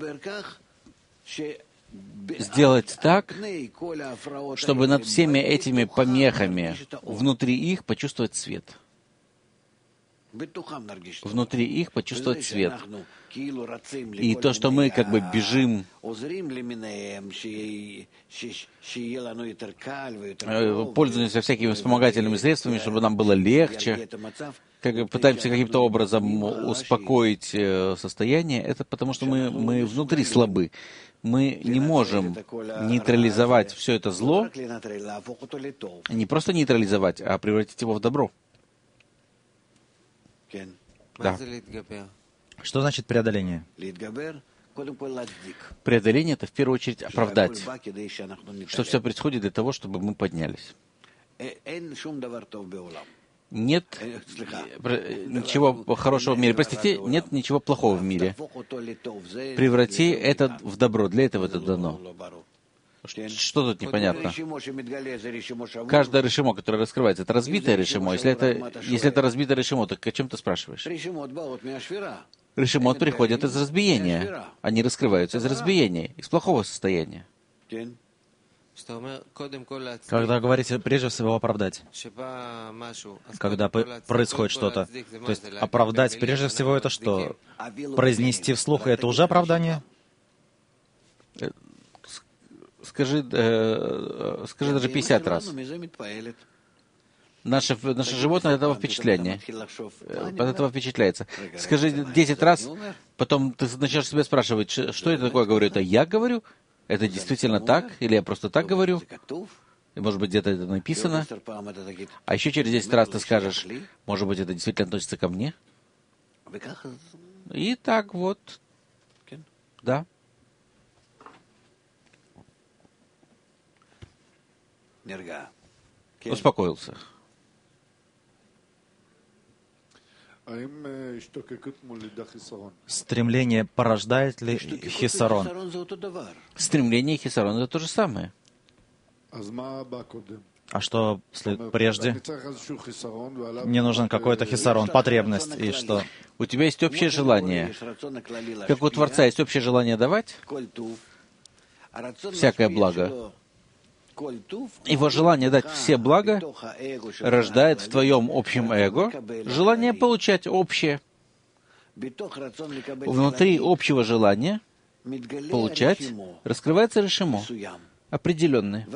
сделать так, чтобы над всеми этими помехами внутри их почувствовать свет. внутри их почувствовать свет. И то, что мы как бы бежим, пользуемся всякими вспомогательными средствами, чтобы нам было легче, как бы пытаемся каким-то образом успокоить состояние, это потому что мы, мы внутри слабы. Мы не можем нейтрализовать все это зло, не просто нейтрализовать, а превратить его в добро. Да. Что значит преодоление? Преодоление — это в первую очередь оправдать, что все происходит для того, чтобы мы поднялись. Нет ничего хорошего в мире. Простите, нет ничего плохого в мире. Преврати это в добро. Для этого это дано. Что тут непонятно? Каждое решимо, которое раскрывается, это разбитое решимо. Если это, если это разбитое решимо, то о чем ты спрашиваешь? Решимот приходят из разбиения. Они раскрываются из разбиения, из плохого состояния. Когда говорите прежде всего оправдать, когда происходит что-то, то есть оправдать прежде всего это что? Произнести вслух, и это уже оправдание? Скажи, э, скажи даже пятьдесят раз. Наше, наше животное от этого впечатления, от этого впечатляется. Скажи десять раз, потом ты начнешь себя спрашивать, что это такое, говорю, это я говорю? Это действительно так? Или я просто так говорю? И, может быть, где-то это написано? А еще через десять раз ты скажешь, может быть, это действительно относится ко мне? И так вот. Да. Успокоился. Стремление порождает ли хисарон? Стремление и хисарон — это то же самое. А что прежде? Мне нужен какой-то хисарон, потребность, и что? У тебя есть общее желание. Как у Творца есть общее желание давать всякое благо. Его желание дать все блага рождает в твоем общем эго желание получать общее. Внутри общего желания получать раскрывается решимо, определенное.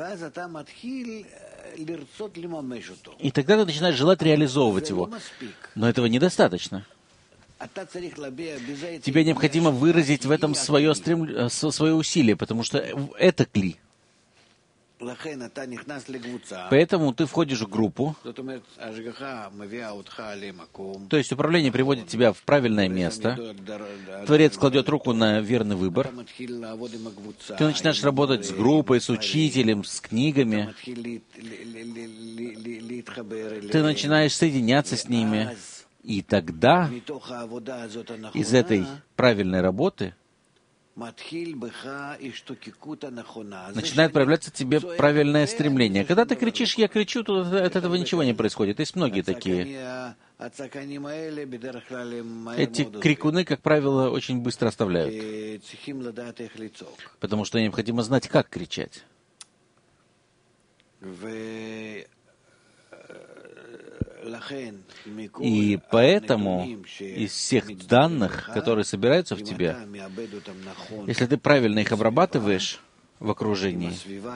И тогда ты начинаешь желать реализовывать его. Но этого недостаточно. Тебе необходимо выразить в этом свое, стрем... свое усилие, потому что это кли. Поэтому ты входишь в группу, то есть управление приводит тебя в правильное место, Творец кладет руку на верный выбор, ты начинаешь работать с группой, с учителем, с книгами, ты начинаешь соединяться с ними, и тогда из этой правильной работы начинает проявляться в тебе правильное стремление. Когда ты кричишь «я кричу», то от этого ничего не происходит. Есть многие такие. Эти крикуны, как правило, очень быстро оставляют, потому что необходимо знать, как кричать. И поэтому из всех данных, которые собираются в тебе, если ты правильно их обрабатываешь в окружении,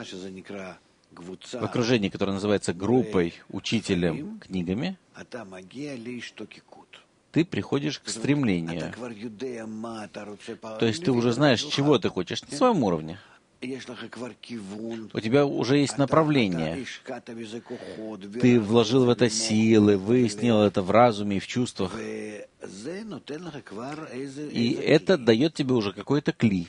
в окружении, которое называется группой, учителем, книгами, ты приходишь к стремлению. То есть ты уже знаешь, чего ты хочешь на своем уровне. У тебя уже есть направление. Ты вложил в это силы, выяснил это в разуме и в чувствах. И это дает тебе уже какой-то кли.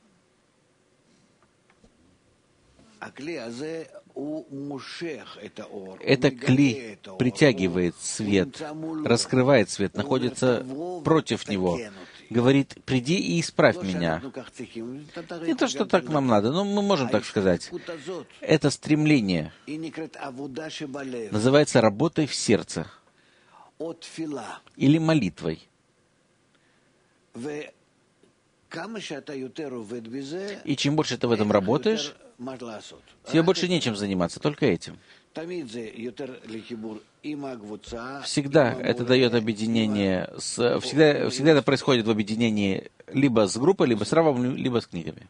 Это кли притягивает свет, раскрывает свет, находится против него. Говорит, приди и исправь меня. Не то, что так нам надо, но мы можем так сказать. Это стремление называется работой в сердце или молитвой. И чем больше ты в этом работаешь, тебе больше нечем заниматься, только этим. Всегда это дает объединение, с, всегда, всегда это происходит в объединении либо с группой, либо с равом, либо с книгами.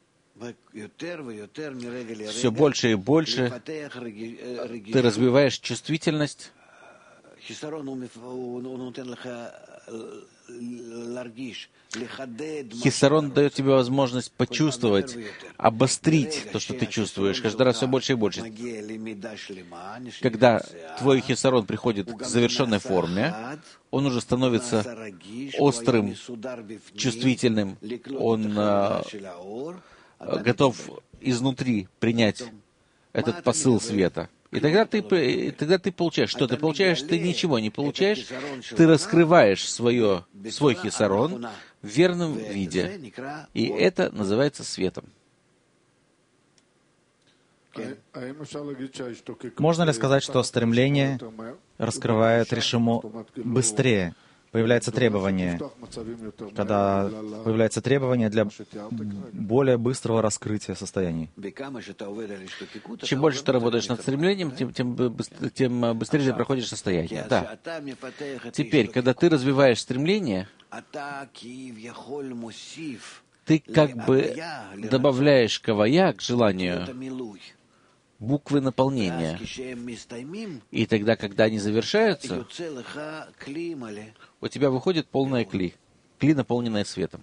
Все больше и больше ты развиваешь чувствительность. Хисарон дает тебе возможность почувствовать, обострить то, что ты чувствуешь, каждый раз все больше и больше. Когда твой хисарон приходит к завершенной форме, он уже становится острым, чувствительным, он а, готов изнутри принять этот посыл света. И тогда ты, и тогда ты получаешь. Что ты получаешь? Ты ничего не получаешь. Ты раскрываешь свое, свой хисарон в верном виде. И это называется светом. Можно ли сказать, что стремление раскрывает решиму быстрее? Появляется требование, когда появляется требование для более быстрого раскрытия состояний. Чем больше ты работаешь над стремлением, тем, тем, быстр, тем быстрее ты проходишь состояние. Да. Теперь, когда ты развиваешь стремление, ты как бы добавляешь кавая к желанию буквы наполнения. И тогда, когда они завершаются, у тебя выходит полное кли. Кли, наполненное светом.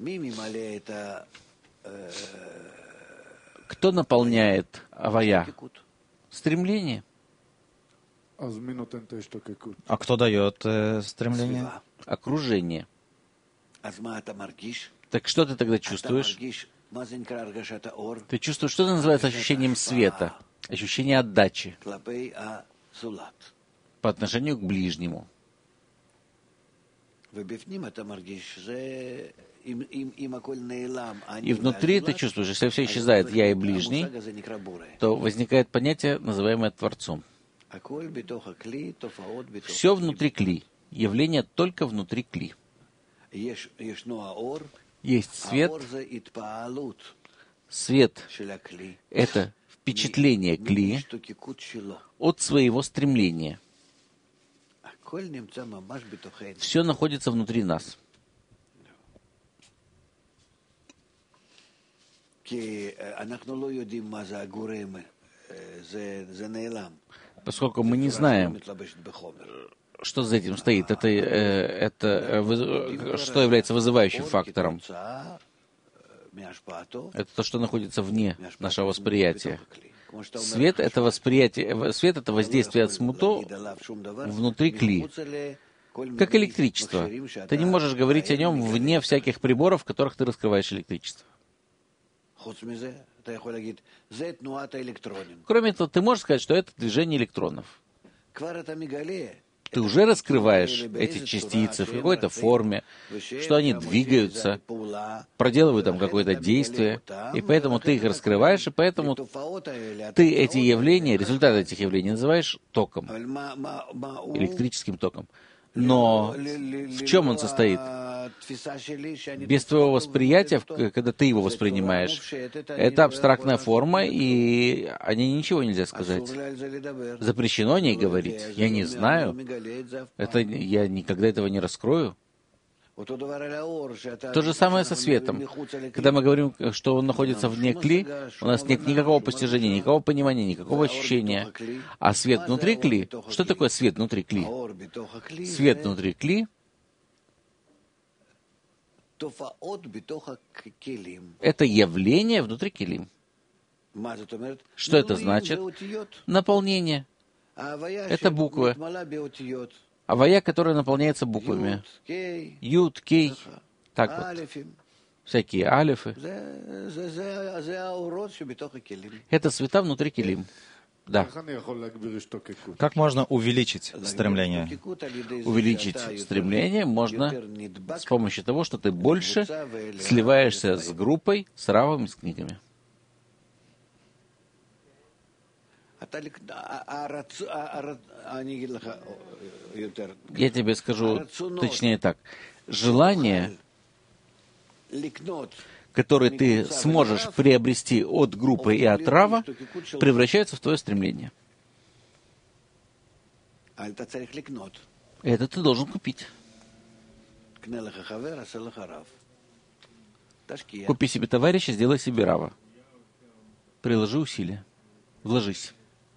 Кто наполняет авая? Стремление. А кто дает э, стремление? Окружение. Так что ты тогда чувствуешь? Ты чувствуешь, что это называется ощущением света, ощущение отдачи по отношению к ближнему. И внутри ты чувствуешь, если все исчезает, я и ближний, то возникает понятие, называемое Творцом. Все внутри кли, явление только внутри кли. Есть свет. Свет — это впечатление кли от своего стремления. Все находится внутри нас. Поскольку мы не знаем, что за этим стоит, это, это что является вызывающим фактором. Это то, что находится вне нашего восприятия. Свет — это восприятие, свет — это воздействие от смуто внутри кли, как электричество. Ты не можешь говорить о нем вне всяких приборов, в которых ты раскрываешь электричество. Кроме того, ты можешь сказать, что это движение электронов. Ты уже раскрываешь эти частицы в какой-то форме, что они двигаются, проделывают там какое-то действие, и поэтому ты их раскрываешь, и поэтому ты эти явления, результаты этих явлений называешь током, электрическим током. Но в чем он состоит? Без твоего восприятия, когда ты его воспринимаешь, это абстрактная форма, и о ней ничего нельзя сказать. Запрещено о ней говорить. Я не знаю. Это, я никогда этого не раскрою. То же самое со светом. Когда мы говорим, что он находится вне кли, у нас нет никакого постижения, никакого понимания, никакого ощущения. А свет внутри кли, что такое свет внутри кли? Свет внутри кли — это явление внутри килим. Что это значит? Наполнение. Это буквы. Авая, которая наполняется буквами. Юд, кей, так вот. Всякие алифы. Это света внутри килим. Да. Как можно увеличить стремление? Увеличить стремление можно с помощью того, что ты больше сливаешься с группой, с равами, с книгами. Я тебе скажу точнее так. Желание, которое ты сможешь приобрести от группы и от рава, превращается в твое стремление. Это ты должен купить. Купи себе товарища, сделай себе рава. Приложи усилия. Вложись.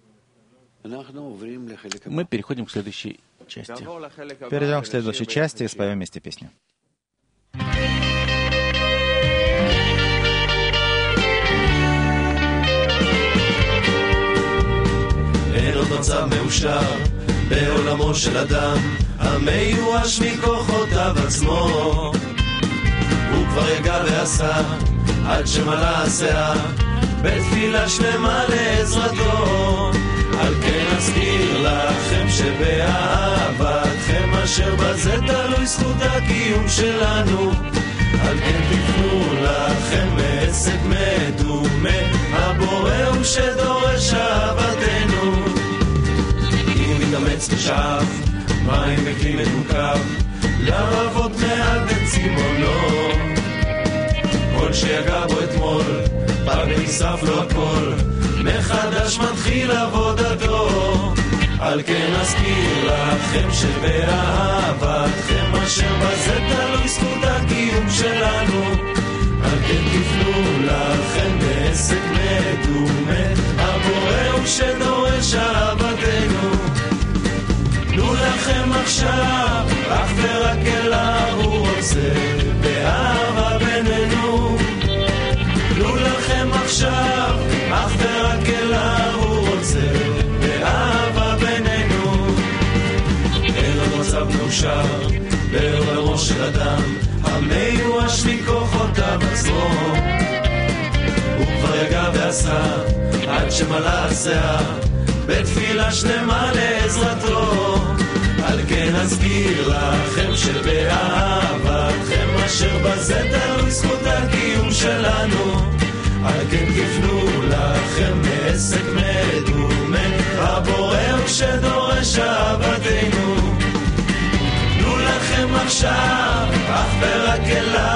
Мы переходим к следующей части. Перейдем к следующей части и споем вместе песню. אין עוד מצב מאושר בעולמו של אדם המיואש מכוחותיו עצמו הוא כבר יגע ועשה עד שמלא הסאה בתפילה שלמה לעזרתו על כן אזכיר לכם שבאהבתכם אשר בזה תלוי זכות הקיום שלנו על כן תפנו לכם מעסק מדומה הבורא הוא שדורש אהבתנו אם מתאמץ ושאף מים בכלי מתוקף לרבות מעל בצימונו כל שיגע בו אתמול בא ונשרף לו הכל מחדש מתחיל עבודתו על כן אזכיר לכם שבאהבתכם אשר בזה תלוי זכות הקיום שלנו על כן תפנו לכם בעסק מדומה הבורא הוא שדורש אהבתנו תנו לכם עכשיו אך ורק אליו הוא רוצה באהבה בינינו תנו לכם עכשיו אך ורק אליו הוא רוצה באהבה בינינו אין עוד מצב מאושר בעולמו של אדם המיואש מכוחותיו עצמו הוא כבר יגע ועשה עד שמלא הסאה בתפילה שלמה לעזרתו על כן אזכיר לכם שבאהבתכם אשר בזה תלוי זכות הקיום שלנו על כן תפנו לכם מעסק מדומה הבורא הוא שדורש אהבתנו תנו לכם עכשיו אך ורק אליו